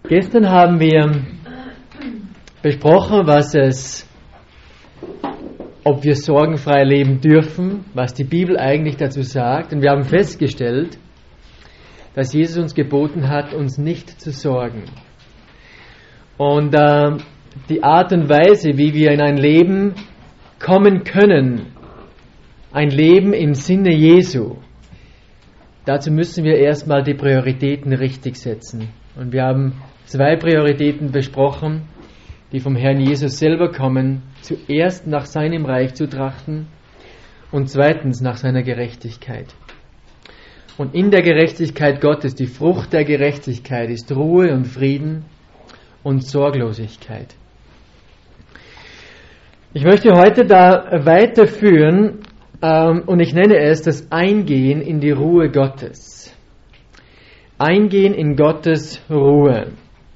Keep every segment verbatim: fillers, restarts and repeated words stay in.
Gestern haben wir besprochen, was es, ob wir sorgenfrei leben dürfen, was die Bibel eigentlich dazu sagt. Und wir haben festgestellt, dass Jesus uns geboten hat, uns nicht zu sorgen. Und äh, die Art und Weise, wie wir in ein Leben kommen können, ein Leben im Sinne Jesu, dazu müssen wir erstmal die Prioritäten richtig setzen. Und wir haben zwei Prioritäten besprochen, die vom Herrn Jesus selber kommen. Zuerst nach seinem Reich zu trachten und zweitens nach seiner Gerechtigkeit. Und in der Gerechtigkeit Gottes, die Frucht der Gerechtigkeit ist Ruhe und Frieden und Sorglosigkeit. Ich möchte heute da weiterführen ähm, und ich nenne es das Eingehen in die Ruhe Gottes. Eingehen in Gottes Ruhe.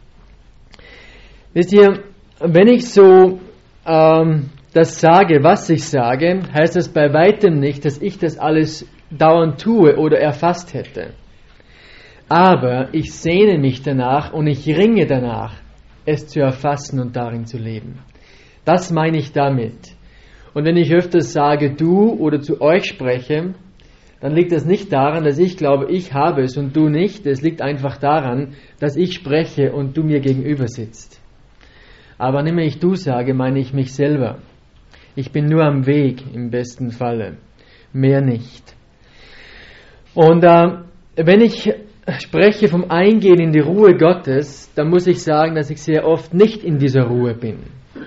Wisst ihr, wenn ich so ähm, das sage, was ich sage, heißt das bei weitem nicht, dass ich das alles dauernd tue oder erfasst hätte. Aber ich sehne mich danach und ich ringe danach, es zu erfassen und darin zu leben. Das meine ich damit. Und wenn ich öfters sage, du oder zu euch spreche, dann liegt das nicht daran, dass ich glaube, ich habe es und du nicht. Es liegt einfach daran, dass ich spreche und du mir gegenüber sitzt. Aber wenn ich du sage, meine ich mich selber. Ich bin nur am Weg, im besten Falle. Mehr nicht. Und äh, wenn ich spreche vom Eingehen in die Ruhe Gottes, dann muss ich sagen, dass ich sehr oft nicht in dieser Ruhe bin.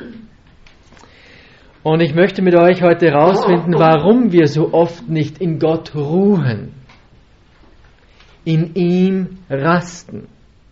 Und ich möchte mit euch heute herausfinden, warum wir so oft nicht in Gott ruhen, in ihm rasten.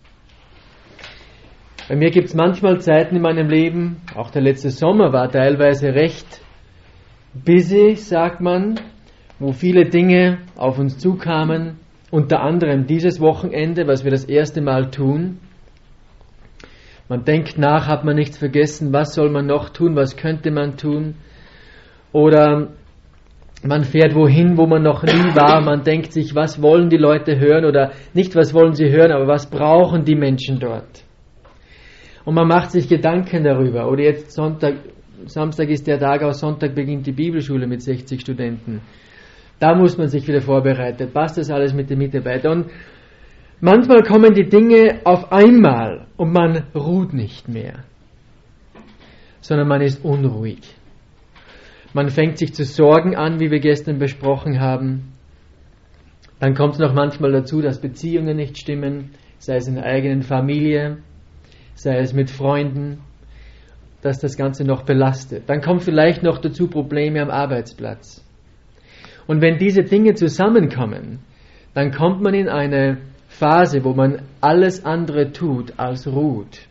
Bei mir gibt es manchmal Zeiten in meinem Leben, auch der letzte Sommer war teilweise recht busy, sagt man, wo viele Dinge auf uns zukamen, unter anderem dieses Wochenende, was wir das erste Mal tun. Man denkt nach, hat man nichts vergessen, was soll man noch tun, was könnte man tun? Oder man fährt wohin, wo man noch nie war, man denkt sich, was wollen die Leute hören oder nicht, was wollen sie hören, aber was brauchen die Menschen dort? Und man macht sich Gedanken darüber. Oder jetzt Sonntag, Samstag ist der Tag, aus Sonntag beginnt die Bibelschule mit sechzig Studenten. Da muss man sich wieder vorbereiten. Passt das alles mit den Mitarbeitern? Und manchmal kommen die Dinge auf einmal und man ruht nicht mehr, sondern man ist unruhig. Man fängt sich zu sorgen an, wie wir gestern besprochen haben. Dann kommt es noch manchmal dazu, dass Beziehungen nicht stimmen, sei es in der eigenen Familie, sei es mit Freunden, dass das Ganze noch belastet. Dann kommt vielleicht noch dazu Probleme am Arbeitsplatz. Und wenn diese Dinge zusammenkommen, dann kommt man in eine Phase, wo man alles andere tut als ruht.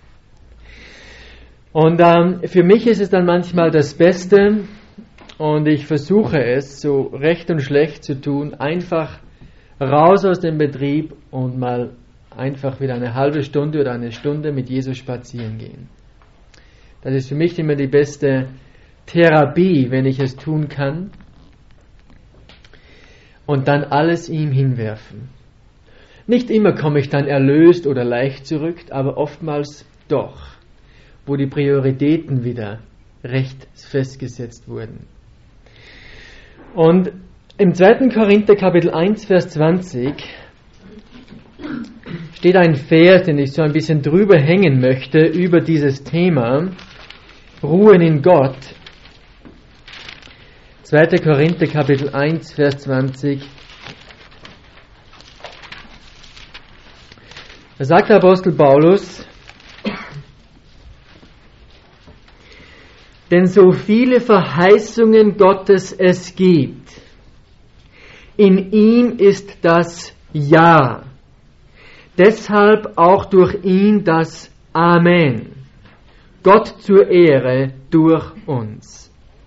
Und ähm, für mich ist es dann manchmal das Beste, und ich versuche es, so recht und schlecht zu tun, einfach raus aus dem Betrieb und mal einfach wieder eine halbe Stunde oder eine Stunde mit Jesus spazieren gehen. Das ist für mich immer die beste Therapie, wenn ich es tun kann. Und dann alles ihm hinwerfen. Nicht immer komme ich dann erlöst oder leicht zurück, aber oftmals doch, wo die Prioritäten wieder recht festgesetzt wurden. Und im zweiten Korinther Kapitel eins, Vers zwanzig steht ein Vers, den ich so ein bisschen drüber hängen möchte, über dieses Thema, Ruhen in Gott. zweiter Korinther Kapitel eins, Vers zwanzig. Da sagt der Apostel Paulus, denn so viele Verheißungen Gottes es gibt, in ihm ist das Ja. Deshalb auch durch ihn das Amen. Gott zur Ehre durch uns.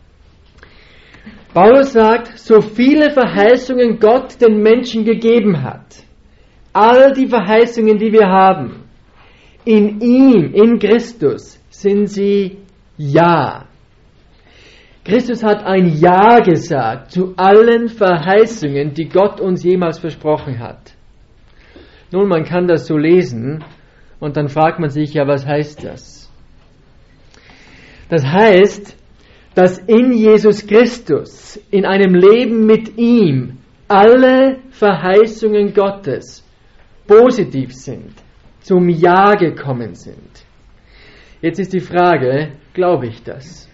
Paulus sagt, so viele Verheißungen Gott den Menschen gegeben hat, all die Verheißungen, die wir haben, in ihm, in Christus, sind sie Ja. Christus hat ein Ja gesagt zu allen Verheißungen, die Gott uns jemals versprochen hat. Nun, man kann das so lesen, Und dann fragt man sich, ja, was heißt das? Das heißt, dass in Jesus Christus, in einem Leben mit ihm, alle Verheißungen Gottes positiv sind, zum Ja gekommen sind. Jetzt ist die Frage, glaube ich das?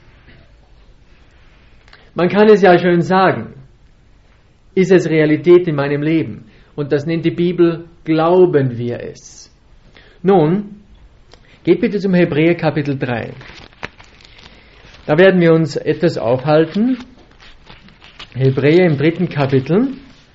Man kann es ja schön sagen. Ist es Realität in meinem Leben? Und das nennt die Bibel, glauben wir es. Nun, geht bitte zum Hebräer Kapitel drei. Da werden wir uns etwas aufhalten. Hebräer im dritten Kapitel.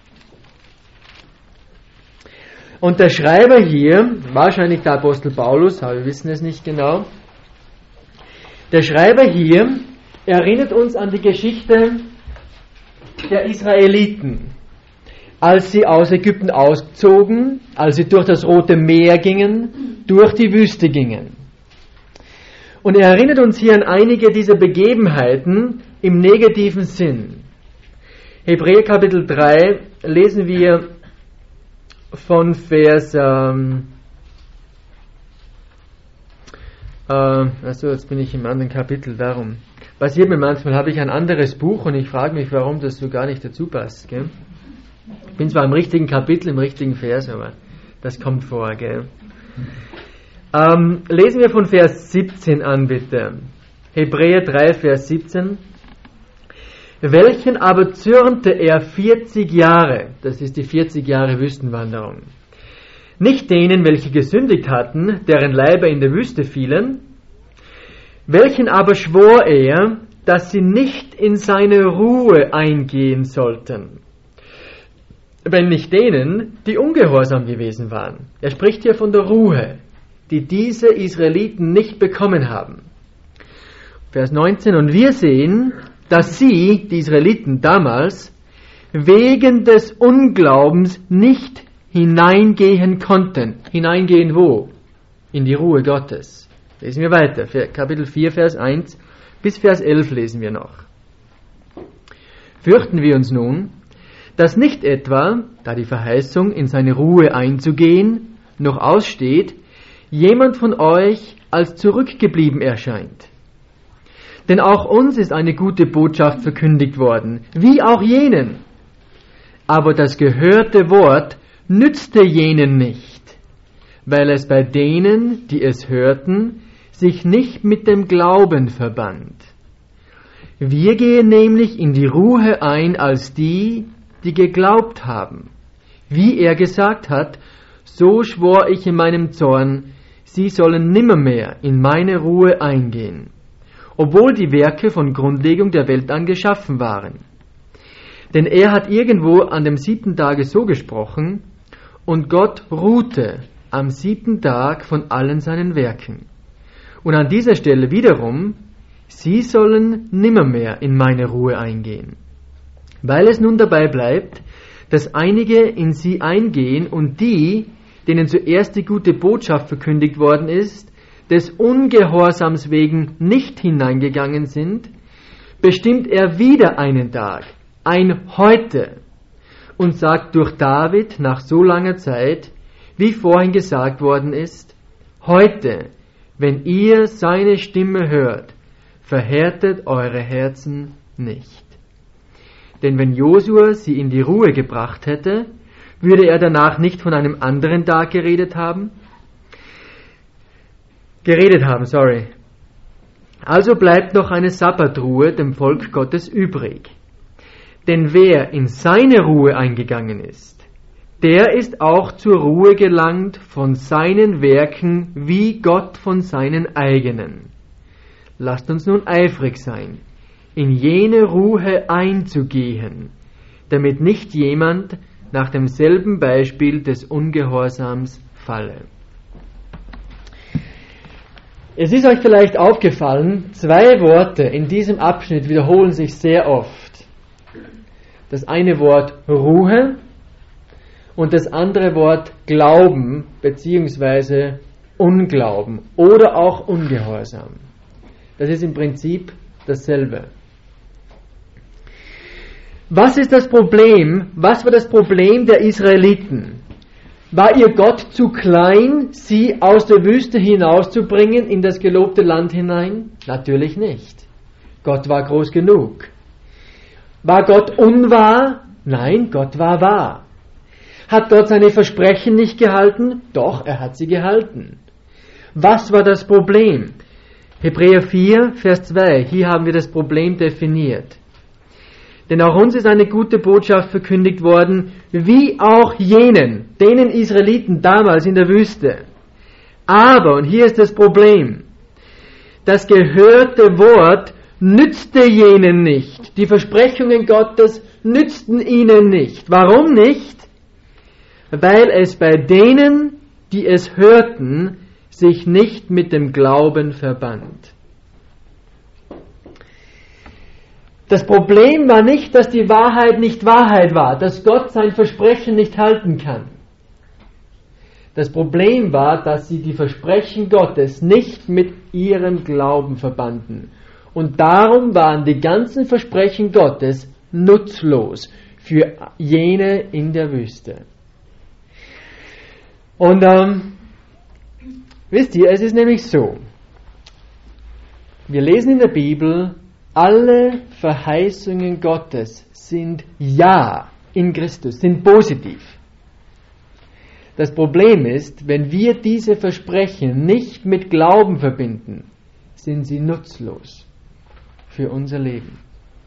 Und der Schreiber hier, wahrscheinlich der Apostel Paulus, aber wir wissen es nicht genau, der Schreiber hier erinnert uns an die Geschichte der Israeliten, als sie aus Ägypten auszogen, als sie durch das Rote Meer gingen, durch die Wüste gingen. Und er erinnert uns hier an einige dieser Begebenheiten im negativen Sinn. Hebräer Kapitel drei lesen wir von Vers, ähm, äh, also jetzt bin ich im anderen Kapitel, darum. Passiert mir manchmal, habe ich ein anderes Buch und ich frage mich, warum das so gar nicht dazu passt. Gell? Ich bin zwar im richtigen Kapitel, im richtigen Vers, aber das kommt vor. Gell? Ähm, lesen wir von Vers siebzehn an, bitte. Hebräer drei, Vers siebzehn. Welchen aber zürnte er vierzig Jahre, das ist die vierzig Jahre Wüstenwanderung, nicht denen, welche gesündigt hatten, deren Leiber in der Wüste fielen, welchen aber schwor er, dass sie nicht in seine Ruhe eingehen sollten, wenn nicht denen, die ungehorsam gewesen waren. Er spricht hier von der Ruhe, die diese Israeliten nicht bekommen haben. Vers neunzehn, und wir sehen, dass sie, die Israeliten damals, wegen des Unglaubens nicht hineingehen konnten. Hineingehen wo? In die Ruhe Gottes. Lesen wir weiter. Kapitel vier, Vers eins bis Vers elf lesen wir noch. Fürchten wir uns nun, dass nicht etwa, da die Verheißung, in seine Ruhe einzugehen, noch aussteht, jemand von euch als zurückgeblieben erscheint. Denn auch uns ist eine gute Botschaft verkündigt worden, wie auch jenen. Aber das gehörte Wort nützte jenen nicht, weil es bei denen, die es hörten, sich nicht mit dem Glauben verband. Wir gehen nämlich in die Ruhe ein als die, die geglaubt haben. Wie er gesagt hat, so schwor ich in meinem Zorn, sie sollen nimmermehr in meine Ruhe eingehen, obwohl die Werke von Grundlegung der Welt an geschaffen waren. Denn er hat irgendwo an dem siebten Tage so gesprochen, und Gott ruhte am siebten Tag von allen seinen Werken. Und an dieser Stelle wiederum, sie sollen nimmermehr in meine Ruhe eingehen. Weil es nun dabei bleibt, dass einige in sie eingehen und die, denen zuerst die gute Botschaft verkündigt worden ist, des Ungehorsams wegen nicht hineingegangen sind, bestimmt er wieder einen Tag, ein Heute, und sagt durch David nach so langer Zeit, wie vorhin gesagt worden ist, heute, wenn ihr seine Stimme hört, verhärtet eure Herzen nicht. Denn wenn Josua sie in die Ruhe gebracht hätte, würde er danach nicht von einem anderen Tag geredet haben? Geredet haben, sorry. Also bleibt noch eine Sabbatruhe dem Volk Gottes übrig. Denn wer in seine Ruhe eingegangen ist, der ist auch zur Ruhe gelangt von seinen Werken wie Gott von seinen eigenen. Lasst uns nun eifrig sein, in jene Ruhe einzugehen, damit nicht jemand nach demselben Beispiel des Ungehorsams falle. Es ist euch vielleicht aufgefallen, zwei Worte in diesem Abschnitt wiederholen sich sehr oft. Das eine Wort Ruhe und das andere Wort Glauben bzw. Unglauben oder auch Ungehorsam. Das ist im Prinzip dasselbe. Was ist das Problem? Was war das Problem der Israeliten? War ihr Gott zu klein, sie aus der Wüste hinauszubringen in das gelobte Land hinein? Natürlich nicht. Gott war groß genug. War Gott unwahr? Nein, Gott war wahr. Hat Gott seine Versprechen nicht gehalten? Doch, er hat sie gehalten. Was war das Problem? Hebräer vier, Vers zwei, hier haben wir das Problem definiert. Denn auch uns ist eine gute Botschaft verkündigt worden, wie auch jenen, denen Israeliten damals in der Wüste. Aber, und hier ist das Problem, das gehörte Wort nützte jenen nicht. Die Versprechungen Gottes nützten ihnen nicht. Warum nicht? Weil es bei denen, die es hörten, sich nicht mit dem Glauben verband. Das Problem war nicht, dass die Wahrheit nicht Wahrheit war, dass Gott sein Versprechen nicht halten kann. Das Problem war, dass sie die Versprechen Gottes nicht mit ihrem Glauben verbanden. Und darum waren die ganzen Versprechen Gottes nutzlos für jene in der Wüste. Und ähm, wisst ihr, es ist nämlich so, wir lesen in der Bibel, alle Verheißungen Gottes sind Ja in Christus, sind positiv. Das Problem ist, wenn wir diese Versprechen nicht mit Glauben verbinden, sind sie nutzlos für unser Leben.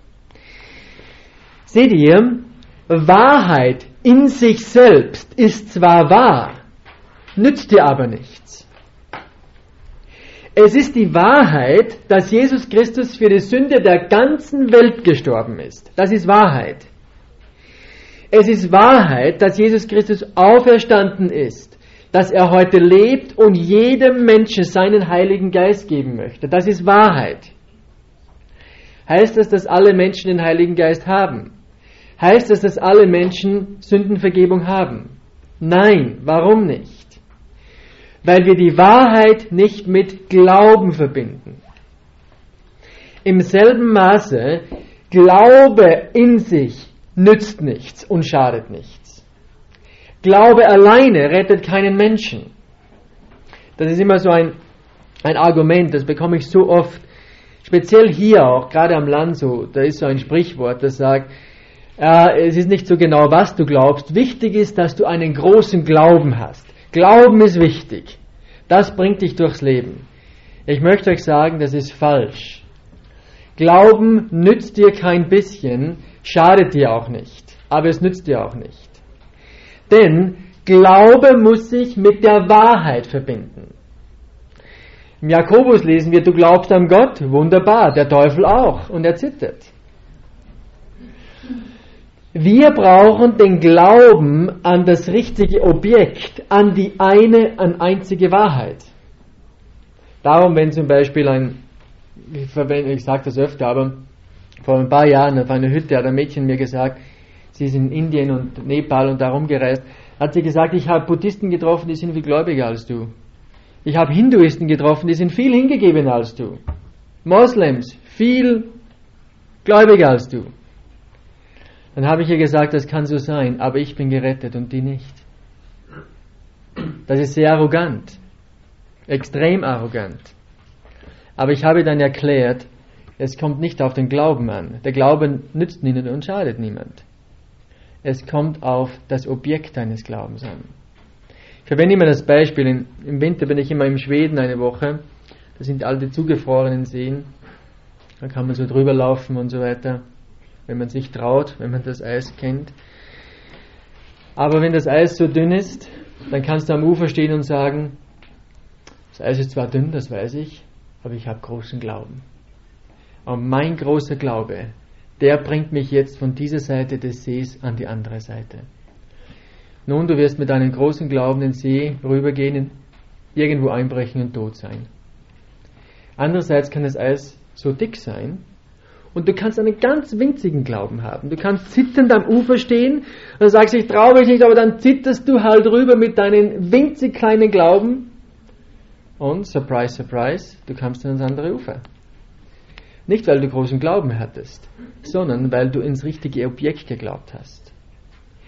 Seht ihr, Wahrheit in sich selbst ist zwar wahr, nützt dir aber nichts. Es ist die Wahrheit, dass Jesus Christus für die Sünde der ganzen Welt gestorben ist. Das ist Wahrheit. Es ist Wahrheit, dass Jesus Christus auferstanden ist, dass er heute lebt und jedem Menschen seinen Heiligen Geist geben möchte. Das ist Wahrheit. Heißt das, dass alle Menschen den Heiligen Geist haben? Heißt das, dass alle Menschen Sündenvergebung haben? Nein, warum nicht? Weil wir die Wahrheit nicht mit Glauben verbinden. Im selben Maße, Glaube in sich nützt nichts und schadet nichts. Glaube alleine rettet keinen Menschen. Das ist immer so ein, ein Argument, das bekomme ich so oft, speziell hier auch, gerade am Land so, da ist so ein Sprichwort, das sagt, äh, es ist nicht so genau, was du glaubst, wichtig ist, dass du einen großen Glauben hast. Glauben ist wichtig. Das bringt dich durchs Leben. Ich möchte euch sagen, das ist falsch. Glauben nützt dir kein bisschen, schadet dir auch nicht. Aber es nützt dir auch nicht. Denn Glaube muss sich mit der Wahrheit verbinden. Im Jakobus lesen wir, du glaubst an Gott, wunderbar, der Teufel auch, und er zittert. Wir brauchen den Glauben an das richtige Objekt, an die eine, an einzige Wahrheit. Darum, wenn zum Beispiel ein, ich, verwende, ich sage das öfter, aber vor ein paar Jahren auf einer Hütte hat ein Mädchen mir gesagt, sie ist in Indien und Nepal und da rumgereist, hat sie gesagt, ich habe Buddhisten getroffen, die sind viel gläubiger als du. Ich habe Hinduisten getroffen, die sind viel hingegebener als du. Moslems, viel gläubiger als du. Dann habe ich ihr gesagt, das kann so sein, aber ich bin gerettet und die nicht. Das ist sehr arrogant, extrem arrogant. Aber ich habe dann erklärt, es kommt nicht auf den Glauben an. Der Glaube nützt niemand und schadet niemand. Es kommt auf das Objekt deines Glaubens an. Ich verwende immer das Beispiel, im Winter bin ich immer in Schweden eine Woche, da sind all die zugefrorenen Seen, da kann man so drüber laufen und so weiter. Wenn man sich traut, wenn man das Eis kennt. Aber wenn das Eis so dünn ist, dann kannst du am Ufer stehen und sagen, das Eis ist zwar dünn, das weiß ich, aber ich habe großen Glauben. Und mein großer Glaube, der bringt mich jetzt von dieser Seite des Sees an die andere Seite. Nun, du wirst mit deinem großen Glauben den See rübergehen, irgendwo einbrechen und tot sein. Andererseits kann das Eis so dick sein, und du kannst einen ganz winzigen Glauben haben. Du kannst zitternd am Ufer stehen und sagst, ich traue mich nicht, aber dann zitterst du halt rüber mit deinem winzig kleinen Glauben. Und, surprise, surprise, du kommst ans andere Ufer. Nicht, weil du großen Glauben hattest, sondern weil du ins richtige Objekt geglaubt hast.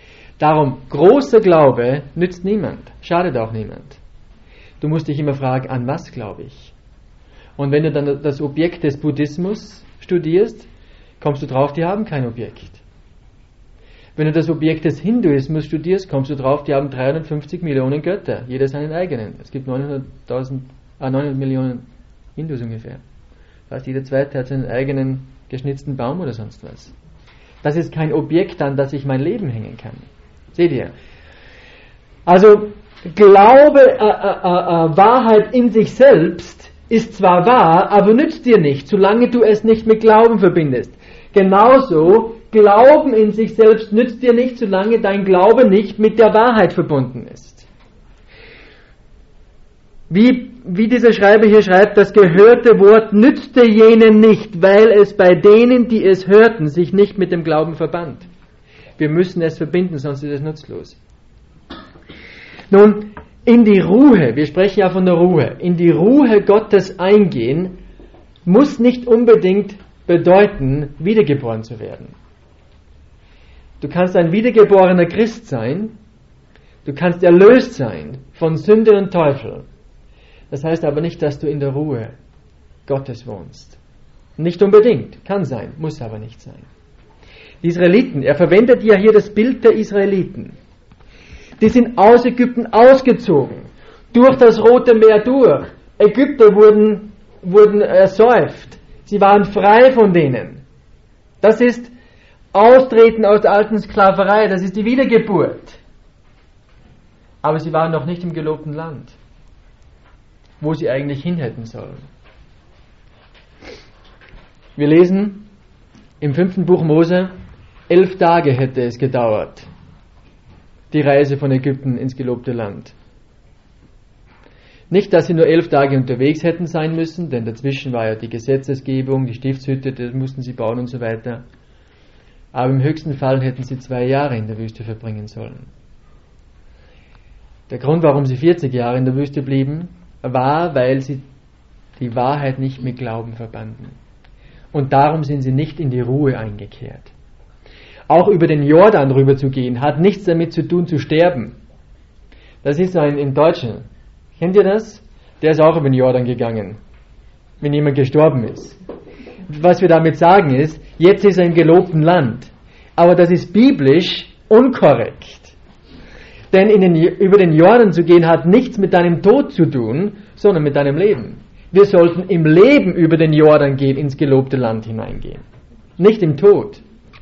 Darum, großer Glaube nützt niemand, schadet auch niemand. Du musst dich immer fragen, an was glaube ich? Und wenn du dann das Objekt des Buddhismus studierst, kommst du drauf, die haben kein Objekt. Wenn du das Objekt des Hinduismus studierst, kommst du drauf, die haben dreihundertfünfzig Millionen Götter, jeder seinen eigenen. Es gibt neunhunderttausend, ah, neunhundert Millionen Hindus ungefähr. Das heißt, jeder Zweite hat seinen eigenen geschnitzten Baum oder sonst was. Das ist kein Objekt, an das ich mein Leben hängen kann. Seht ihr? Also, Glaube, äh, äh, äh, Wahrheit in sich selbst ist zwar wahr, aber nützt dir nicht, solange du es nicht mit Glauben verbindest. Genauso, Glauben in sich selbst nützt dir nicht, solange dein Glaube nicht mit der Wahrheit verbunden ist. Wie, wie dieser Schreiber hier schreibt, das gehörte Wort nützte jenen nicht, weil es bei denen, die es hörten, sich nicht mit dem Glauben verband. Wir müssen es verbinden, sonst ist es nutzlos. Nun, in die Ruhe, wir sprechen ja von der Ruhe, in die Ruhe Gottes eingehen, muss nicht unbedingt bedeuten, wiedergeboren zu werden. Du kannst ein wiedergeborener Christ sein, du kannst erlöst sein von Sünde und Teufel. Das heißt aber nicht, dass du in der Ruhe Gottes wohnst. Nicht unbedingt, kann sein, muss aber nicht sein. Die Israeliten, er verwendet ja hier das Bild der Israeliten. Die sind aus Ägypten ausgezogen, durch das Rote Meer durch. Ägypter wurden, wurden ersäuft. Sie waren frei von denen. Das ist Austreten aus der alten Sklaverei, das ist die Wiedergeburt. Aber sie waren noch nicht im gelobten Land, wo sie eigentlich hin hätten sollen. Wir lesen im fünften Buch Mose, elf Tage hätte es gedauert, die Reise von Ägypten ins gelobte Land. Nicht, dass sie nur elf Tage unterwegs hätten sein müssen, denn dazwischen war ja die Gesetzesgebung, die Stiftshütte, das mussten sie bauen und so weiter. Aber im höchsten Fall hätten sie zwei Jahre in der Wüste verbringen sollen. Der Grund, warum sie vierzig Jahre in der Wüste blieben, war, weil sie die Wahrheit nicht mit Glauben verbanden. Und darum sind sie nicht in die Ruhe eingekehrt. Auch über den Jordan rüber zu gehen, hat nichts damit zu tun, zu sterben. Das ist ein in Deutschen. Kennt ihr das? Der ist auch über den Jordan gegangen, wenn jemand gestorben ist. Was wir damit sagen ist, jetzt ist er im gelobten Land. Aber das ist biblisch unkorrekt. Denn in den, über den Jordan zu gehen, hat nichts mit deinem Tod zu tun, sondern mit deinem Leben. Wir sollten im Leben über den Jordan gehen, ins gelobte Land hineingehen. Nicht im Tod.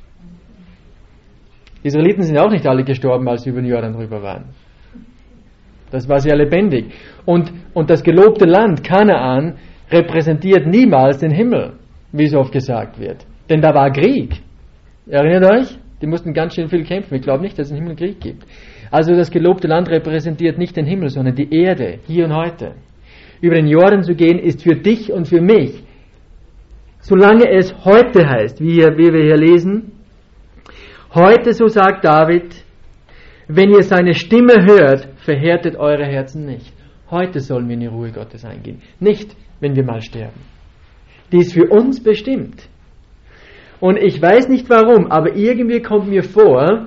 Die Israeliten sind auch nicht alle gestorben, als sie über den Jordan rüber waren. Das war sehr lebendig. Und, und das gelobte Land, Kanaan, repräsentiert niemals den Himmel, wie so oft gesagt wird. Denn da war Krieg. Erinnert euch? Die mussten ganz schön viel kämpfen. Ich glaube nicht, dass es einen Himmelkrieg gibt. Also das gelobte Land repräsentiert nicht den Himmel, sondern die Erde, hier und heute. Über den Jordan zu gehen, ist für dich und für mich, solange es heute heißt, wie, hier, wie wir hier lesen, heute, so sagt David, wenn ihr seine Stimme hört, verhärtet eure Herzen nicht. Heute sollen wir in die Ruhe Gottes eingehen. Nicht, wenn wir mal sterben. Die ist für uns bestimmt. Und ich weiß nicht warum, aber irgendwie kommt mir vor,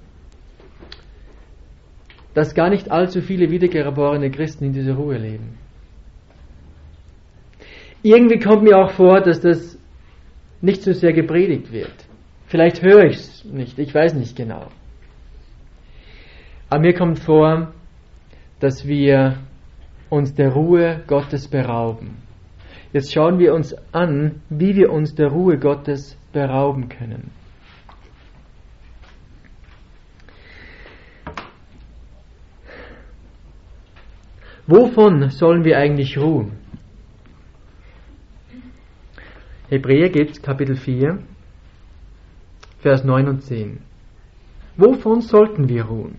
dass gar nicht allzu viele wiedergeborene Christen in dieser Ruhe leben. Irgendwie kommt mir auch vor, dass das nicht so sehr gepredigt wird. Vielleicht höre ich es nicht, ich weiß nicht genau. Aber mir kommt vor, dass wir uns der Ruhe Gottes berauben. Jetzt schauen wir uns an, wie wir uns der Ruhe Gottes berauben können. Wovon sollen wir eigentlich ruhen? Hebräer gibt es Kapitel vier, Vers neun und zehn. Wovon sollten wir ruhen?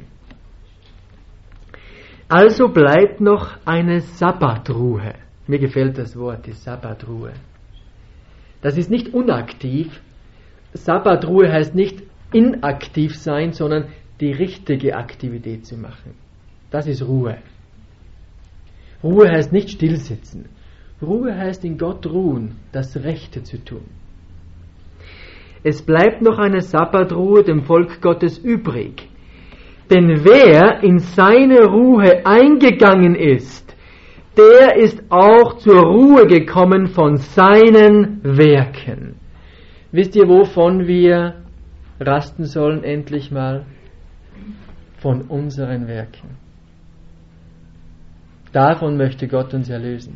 Also bleibt noch eine Sabbatruhe. Mir gefällt das Wort, die Sabbatruhe. Das ist nicht unaktiv. Sabbatruhe heißt nicht inaktiv sein, sondern die richtige Aktivität zu machen. Das ist Ruhe. Ruhe heißt nicht stillsitzen. Ruhe heißt in Gott ruhen, das Rechte zu tun. Es bleibt noch eine Sabbatruhe dem Volk Gottes übrig. Denn wer in seine Ruhe eingegangen ist, der ist auch zur Ruhe gekommen von seinen Werken. Wisst ihr, wovon wir rasten sollen endlich mal? Von unseren Werken. Davon möchte Gott uns erlösen.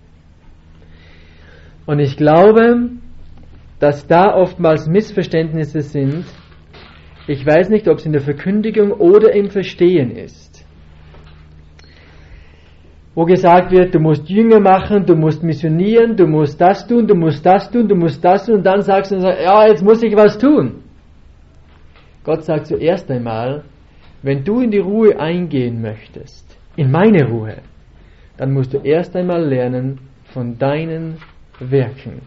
Und ich glaube, dass da oftmals Missverständnisse sind. Ich weiß nicht, ob es in der Verkündigung oder im Verstehen ist. Wo gesagt wird, du musst Jünger machen, du musst missionieren, du musst das tun, du musst das tun, du musst das tun, und dann sagst du, ja, jetzt muss ich was tun. Gott sagt zuerst einmal, wenn du in die Ruhe eingehen möchtest, in meine Ruhe, dann musst du erst einmal lernen, von deinen Werken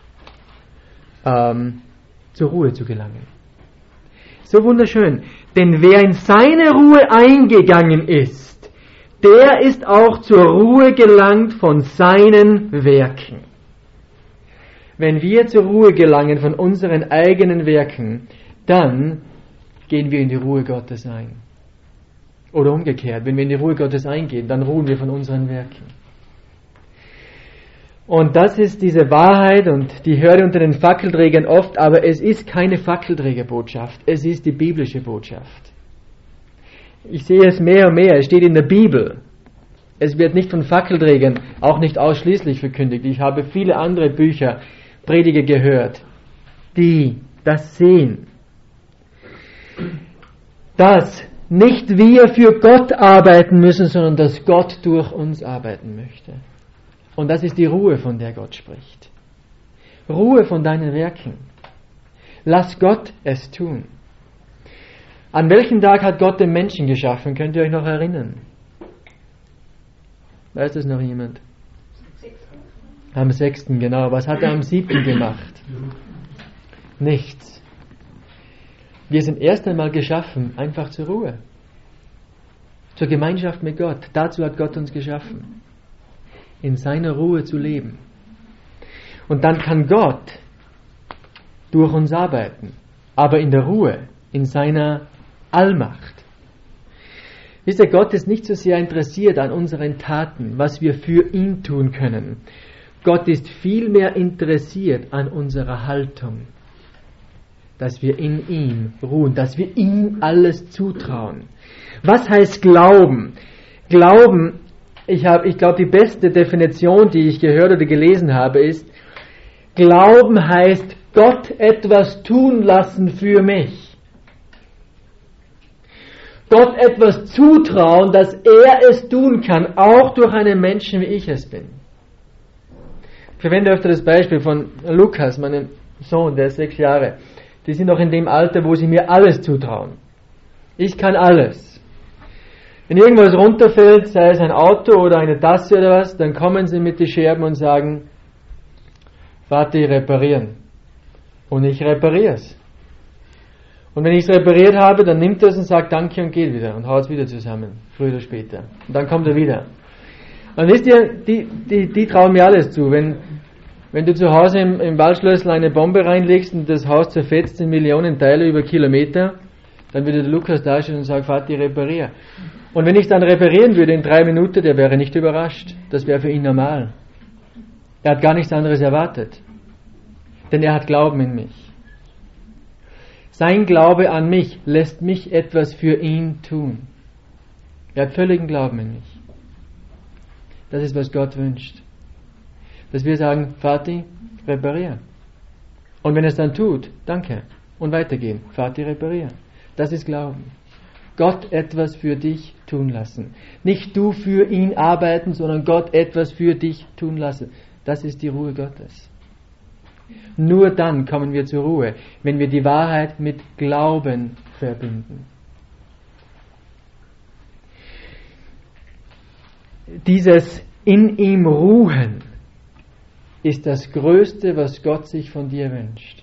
ähm, zur Ruhe zu gelangen. So wunderschön. Denn wer in seine Ruhe eingegangen ist, der ist auch zur Ruhe gelangt von seinen Werken. Wenn wir zur Ruhe gelangen von unseren eigenen Werken, dann gehen wir in die Ruhe Gottes ein. Oder umgekehrt, wenn wir in die Ruhe Gottes eingehen, dann ruhen wir von unseren Werken. Und das ist diese Wahrheit, und die höre unter den Fackelträgern oft, aber es ist keine Fackelträgerbotschaft, es ist die biblische Botschaft. Ich sehe es mehr und mehr, es steht in der Bibel. Es wird nicht von Fackelträgern, auch nicht ausschließlich verkündigt. Ich habe viele andere Bücher, Prediger gehört, die das sehen. Dass nicht wir für Gott arbeiten müssen, sondern dass Gott durch uns arbeiten möchte. Und das ist die Ruhe, von der Gott spricht. Ruhe von deinen Werken. Lass Gott es tun. An welchem Tag hat Gott den Menschen geschaffen? Könnt ihr euch noch erinnern? Weiß das noch jemand? Am sechsten, genau. Was hat er am siebten gemacht? Nichts. Wir sind erst einmal geschaffen, einfach zur Ruhe. Zur Gemeinschaft mit Gott. Dazu hat Gott uns geschaffen. In seiner Ruhe zu leben. Und dann kann Gott durch uns arbeiten. Aber in der Ruhe, in seiner Allmacht. Wisst ihr, Gott ist nicht so sehr interessiert an unseren Taten, was wir für ihn tun können. Gott ist vielmehr interessiert an unserer Haltung. Dass wir in ihm ruhen, dass wir ihm alles zutrauen. Was heißt Glauben? Glauben, ich habe, ich glaube, die beste Definition, die ich gehört oder gelesen habe, ist, Glauben heißt, Gott etwas tun lassen für mich. Gott etwas zutrauen, dass er es tun kann, auch durch einen Menschen, wie ich es bin. Ich verwende öfter das Beispiel von Lukas, meinem Sohn, der ist sechs Jahre. Die sind noch in dem Alter, wo sie mir alles zutrauen. Ich kann alles. Wenn irgendwas runterfällt, sei es ein Auto oder eine Tasse oder was, dann kommen sie mit den Scherben und sagen, Vati, reparieren. Und ich repariere es. Und wenn ich es repariert habe, dann nimmt er es und sagt Danke und geht wieder und haut es wieder zusammen, früher oder später. Und dann kommt er wieder. Und wisst ihr, die, die, die trauen mir alles zu. Wenn, wenn du zu Hause im, im Waldschlössl eine Bombe reinlegst und das Haus zerfetzt in Millionen Teile über Kilometer, dann würde der Lukas dastehen und sagen, Vati, reparier. Und wenn ich dann reparieren würde in drei Minuten, der wäre nicht überrascht. Das wäre für ihn normal. Er hat gar nichts anderes erwartet. Denn er hat Glauben in mich. Sein Glaube an mich lässt mich etwas für ihn tun. Er hat völligen Glauben in mich. Das ist, was Gott wünscht. Dass wir sagen, Vati, reparier. Und wenn er es dann tut, danke. Und weitergehen. Vati, reparier. Das ist Glauben. Gott etwas für dich tun lassen. Nicht du für ihn arbeiten, sondern Gott etwas für dich tun lassen. Das ist die Ruhe Gottes. Nur dann kommen wir zur Ruhe, wenn wir die Wahrheit mit Glauben verbinden. Dieses in ihm ruhen ist das Größte, was Gott sich von dir wünscht.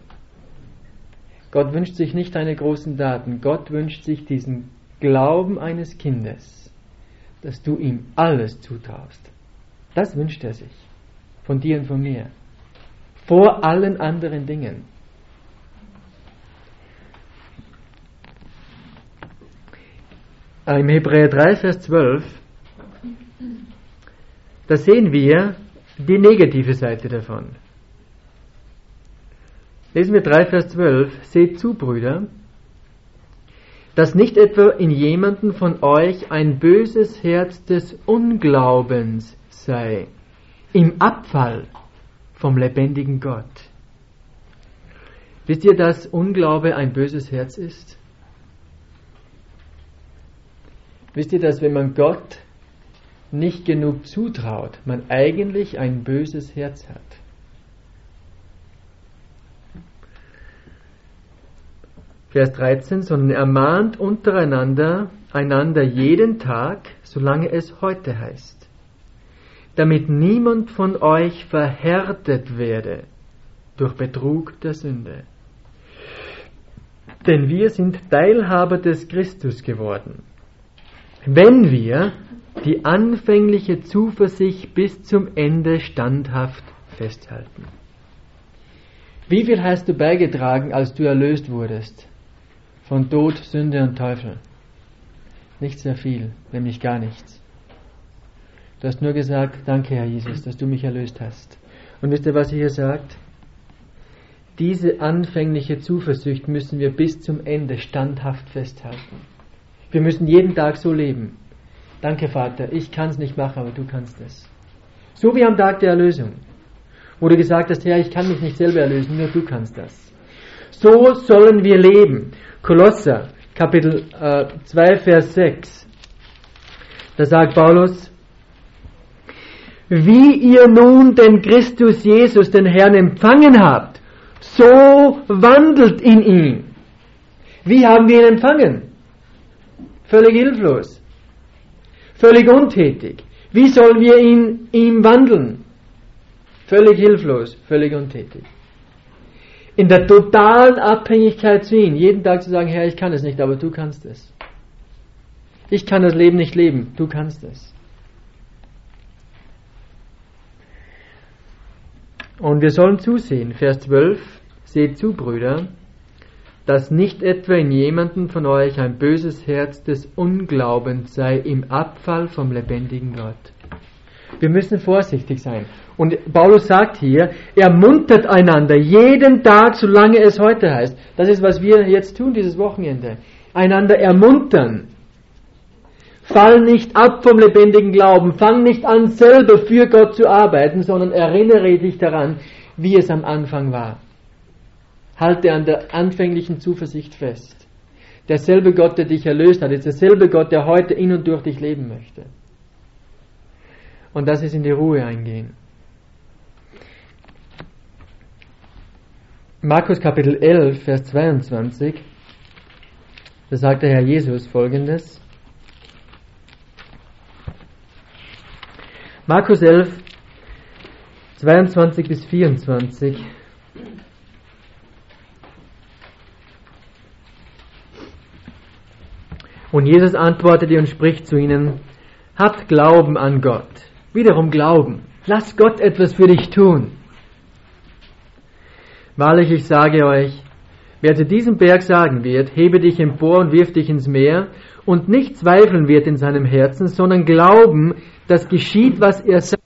Gott wünscht sich nicht deine großen Taten. Gott wünscht sich diesen Glauben eines Kindes, dass du ihm alles zutraust. Das wünscht er sich. Von dir und von mir. Vor allen anderen Dingen. im Hebräer drei, Vers zwölf, da sehen wir die negative Seite davon. Lesen wir drei, Vers zwölf. Seht zu, Brüder, dass nicht etwa in jemanden von euch ein böses Herz des Unglaubens sei, im Abfall vom lebendigen Gott. Wisst ihr, dass Unglaube ein böses Herz ist? Wisst ihr, dass wenn man Gott nicht genug zutraut, man eigentlich ein böses Herz hat? Vers dreizehn, sondern ermahnt untereinander einander jeden Tag, solange es heute heißt, damit niemand von euch verhärtet werde durch Betrug der Sünde. Denn wir sind Teilhaber des Christus geworden, wenn wir die anfängliche Zuversicht bis zum Ende standhaft festhalten. Wie viel hast du beigetragen, als du erlöst wurdest? Von Tod, Sünde und Teufel? Nicht sehr viel, nämlich gar nichts. Du hast nur gesagt, danke Herr Jesus, dass du mich erlöst hast. Und wisst ihr, was er hier sagt? Diese anfängliche Zuversicht müssen wir bis zum Ende standhaft festhalten. Wir müssen jeden Tag so leben. Danke Vater, ich kann es nicht machen, aber du kannst es. So wie am Tag der Erlösung, wo du gesagt hast, Herr, ich kann mich nicht selber erlösen, nur du kannst das. So sollen wir leben. Kolosser, Kapitel äh, zwei, Vers sechs. Da sagt Paulus, wie ihr nun den Christus Jesus, den Herrn, empfangen habt, so wandelt in ihm. Wie haben wir ihn empfangen? Völlig hilflos. Völlig untätig. Wie sollen wir in ihm wandeln? Völlig hilflos, völlig untätig. In der totalen Abhängigkeit zu ihm. Jeden Tag zu sagen, Herr, ich kann es nicht, aber du kannst es. Ich kann das Leben nicht leben, du kannst es. Und wir sollen zusehen, Vers zwölf, seht zu, Brüder, dass nicht etwa in jemanden von euch ein böses Herz des Unglaubens sei im Abfall vom lebendigen Gott. Wir müssen vorsichtig sein. Und Paulus sagt hier, ermuntert einander jeden Tag, solange es heute heißt. Das ist, was wir jetzt tun, dieses Wochenende. Einander ermuntern. Fall nicht ab vom lebendigen Glauben. Fang nicht an, selber für Gott zu arbeiten, sondern erinnere dich daran, wie es am Anfang war. Halte an der anfänglichen Zuversicht fest. Derselbe Gott, der dich erlöst hat, ist derselbe Gott, der heute in und durch dich leben möchte. Und das ist in die Ruhe eingehen. Markus Kapitel elf, Vers zweiundzwanzig, da sagt der Herr Jesus Folgendes. Markus elf, zweiundzwanzig bis vierundzwanzig. Und Jesus antwortete und spricht zu ihnen, habt Glauben an Gott. Wiederum Glauben. Lass Gott etwas für dich tun. Wahrlich, ich sage euch, wer zu diesem Berg sagen wird, hebe dich empor und wirf dich ins Meer, und nicht zweifeln wird in seinem Herzen, sondern glauben, dass geschieht, was er sagt.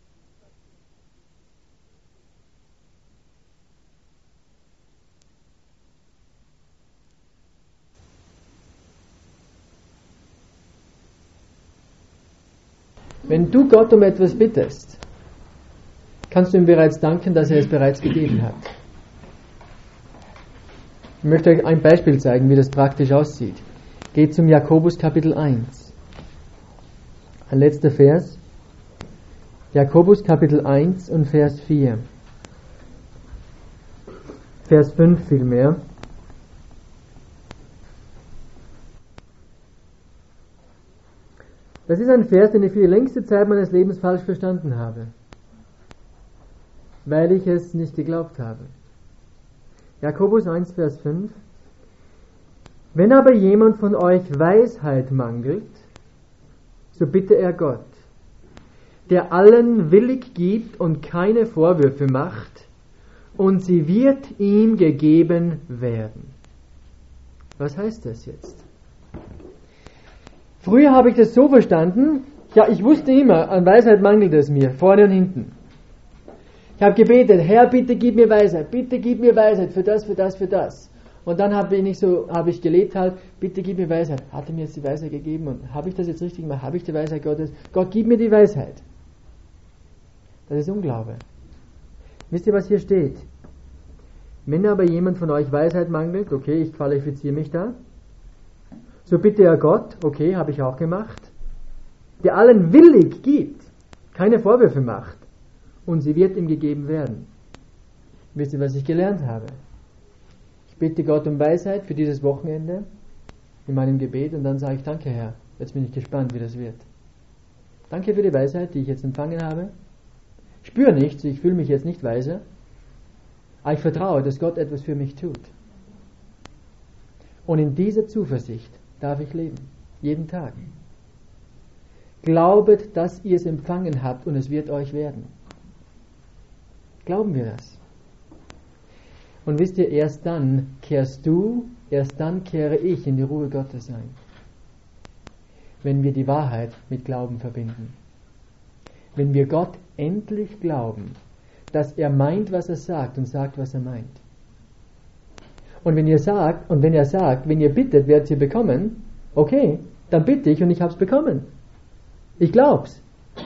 Wenn du Gott um etwas bittest, kannst du ihm bereits danken, dass er es bereits gegeben hat. Ich möchte euch ein Beispiel zeigen, wie das praktisch aussieht. Geht zum Jakobus Kapitel eins. Ein letzter Vers. Jakobus Kapitel eins und Vers vier. Vers fünf vielmehr. Das ist ein Vers, den ich für die längste Zeit meines Lebens falsch verstanden habe, weil ich es nicht geglaubt habe. Jakobus eins, Vers fünf. Wenn aber jemand von euch Weisheit mangelt, so bitte er Gott, der allen willig gibt und keine Vorwürfe macht, und sie wird ihm gegeben werden. Was heißt das jetzt? Früher habe ich das so verstanden, ja, ich wusste immer, an Weisheit mangelt es mir, vorne und hinten. Ich habe gebetet, Herr, bitte gib mir Weisheit, bitte gib mir Weisheit für das, für das, für das. Und dann habe ich nicht so, habe ich gelebt halt, bitte gib mir Weisheit. Hat er mir jetzt die Weisheit gegeben und habe ich das jetzt richtig gemacht? Habe ich die Weisheit Gottes? Gott, gib mir die Weisheit. Das ist Unglaube. Wisst ihr, was hier steht? Wenn aber jemand von euch Weisheit mangelt, okay, ich qualifiziere mich da, so bitte er Gott, okay, habe ich auch gemacht, der allen willig gibt, keine Vorwürfe macht, und sie wird ihm gegeben werden. Wisst ihr, was ich gelernt habe? Ich bitte Gott um Weisheit für dieses Wochenende in meinem Gebet und dann sage ich, danke Herr, jetzt bin ich gespannt, wie das wird. Danke für die Weisheit, die ich jetzt empfangen habe. Ich spüre nichts, ich fühle mich jetzt nicht weise, aber ich vertraue, dass Gott etwas für mich tut. Und in dieser Zuversicht darf ich leben, jeden Tag. Glaubet, dass ihr es empfangen habt und es wird euch werden. Glauben wir das? Und wisst ihr, erst dann kehrst du, erst dann kehre ich in die Ruhe Gottes ein. Wenn wir die Wahrheit mit Glauben verbinden. Wenn wir Gott endlich glauben, dass er meint, was er sagt und sagt, was er meint. Und wenn ihr sagt, und wenn er sagt, wenn ihr bittet, werdet ihr bekommen, okay, dann bitte ich und ich habe es bekommen. Ich glaub's.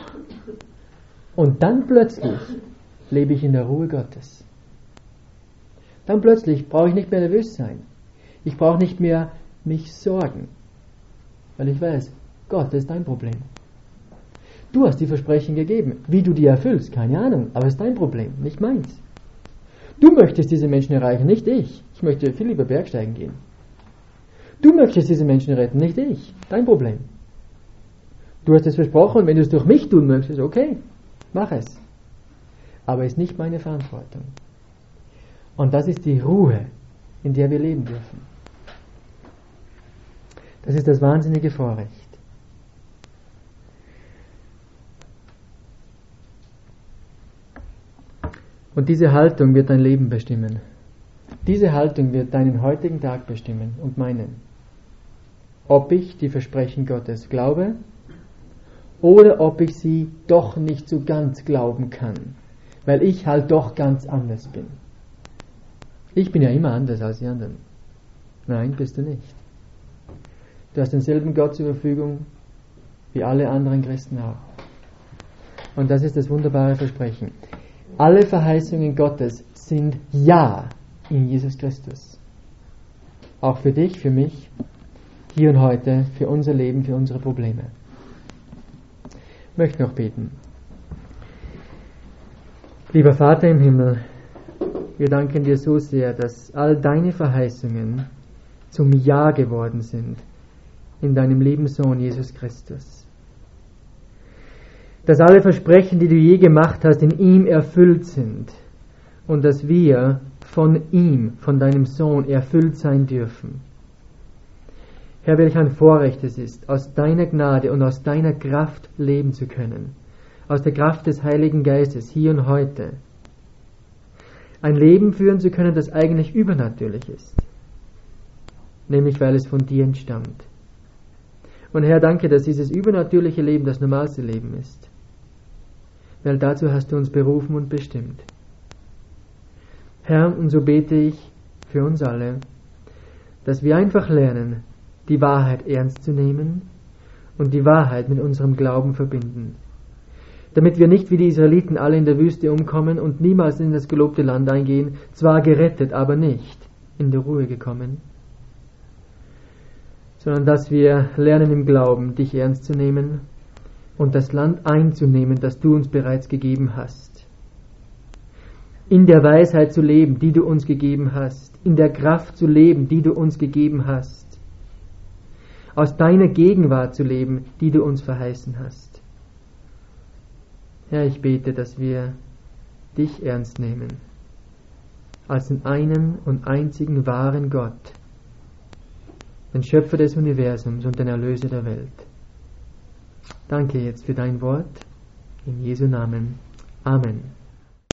Und dann plötzlich lebe ich in der Ruhe Gottes. Dann plötzlich brauche ich nicht mehr nervös sein. Ich brauche nicht mehr mich sorgen. Weil ich weiß, Gott, das ist dein Problem. Du hast die Versprechen gegeben. Wie du die erfüllst, keine Ahnung. Aber es ist dein Problem, nicht meins. Du möchtest diese Menschen erreichen, nicht ich. Ich möchte viel lieber Bergsteigen gehen. Du möchtest diese Menschen retten, nicht ich. Dein Problem. Du hast es versprochen und wenn du es durch mich tun möchtest, okay, mach es. Aber es ist nicht meine Verantwortung. Und das ist die Ruhe, in der wir leben dürfen. Das ist das wahnsinnige Vorrecht. Und diese Haltung wird dein Leben bestimmen. Diese Haltung wird deinen heutigen Tag bestimmen und meinen. Ob ich die Versprechen Gottes glaube oder ob ich sie doch nicht so ganz glauben kann, weil ich halt doch ganz anders bin. Ich bin ja immer anders als die anderen. Nein, bist du nicht. Du hast denselben Gott zur Verfügung wie alle anderen Christen auch. Und das ist das wunderbare Versprechen. Alle Verheißungen Gottes sind Ja in Jesus Christus. Auch für dich, für mich, hier und heute, für unser Leben, für unsere Probleme. Ich möchte noch beten. Lieber Vater im Himmel, wir danken dir so sehr, dass all deine Verheißungen zum Ja geworden sind in deinem lieben Sohn Jesus Christus. Dass alle Versprechen, die du je gemacht hast, in ihm erfüllt sind und dass wir von ihm, von deinem Sohn, erfüllt sein dürfen. Herr, welch ein Vorrecht es ist, aus deiner Gnade und aus deiner Kraft leben zu können, aus der Kraft des Heiligen Geistes, hier und heute. Ein Leben führen zu können, das eigentlich übernatürlich ist, nämlich weil es von dir entstammt. Und Herr, danke, dass dieses übernatürliche Leben das normalste Leben ist, weil dazu hast du uns berufen und bestimmt. Herr, und so bete ich für uns alle, dass wir einfach lernen, die Wahrheit ernst zu nehmen und die Wahrheit mit unserem Glauben verbinden, damit wir nicht wie die Israeliten alle in der Wüste umkommen und niemals in das gelobte Land eingehen, zwar gerettet, aber nicht in die Ruhe gekommen, sondern dass wir lernen im Glauben, dich ernst zu nehmen und das Land einzunehmen, das du uns bereits gegeben hast. In der Weisheit zu leben, die du uns gegeben hast. In der Kraft zu leben, die du uns gegeben hast. Aus deiner Gegenwart zu leben, die du uns verheißen hast. Herr, ich bete, dass wir dich ernst nehmen, als den einen und einzigen wahren Gott, den Schöpfer des Universums und den Erlöser der Welt. Danke jetzt für dein Wort, in Jesu Namen. Amen.